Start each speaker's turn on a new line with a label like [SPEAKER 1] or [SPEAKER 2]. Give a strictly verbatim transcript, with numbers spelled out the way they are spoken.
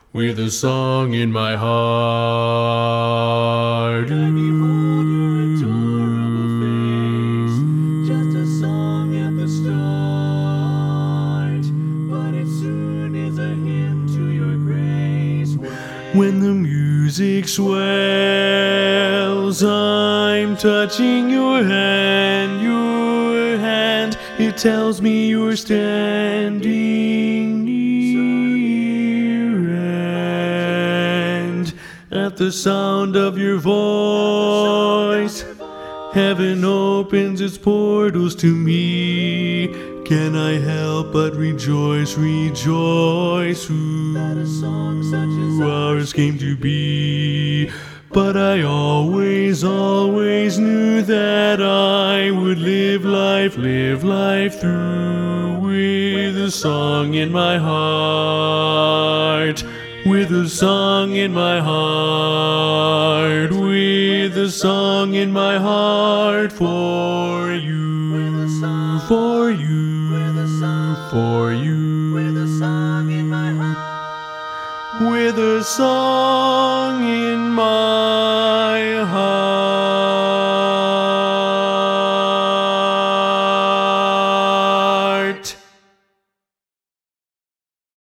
[SPEAKER 1] with a song in my heart.
[SPEAKER 2] And I behold your adorable face, just a song at the start, but it soon is a hymn to your grace.
[SPEAKER 1] When the music swells, I'm touching your hand, your hand. It tells me you're standing near, and at the sound of your voice, heaven opens its portals to me. Can I help but rejoice, rejoice, who ours came to be? But I always, always knew that I would live life, live life through with a song in my heart, with a song in my heart, with a song in my heart for you, for you, for you,
[SPEAKER 2] With a song in my heart.
[SPEAKER 1] with a song in my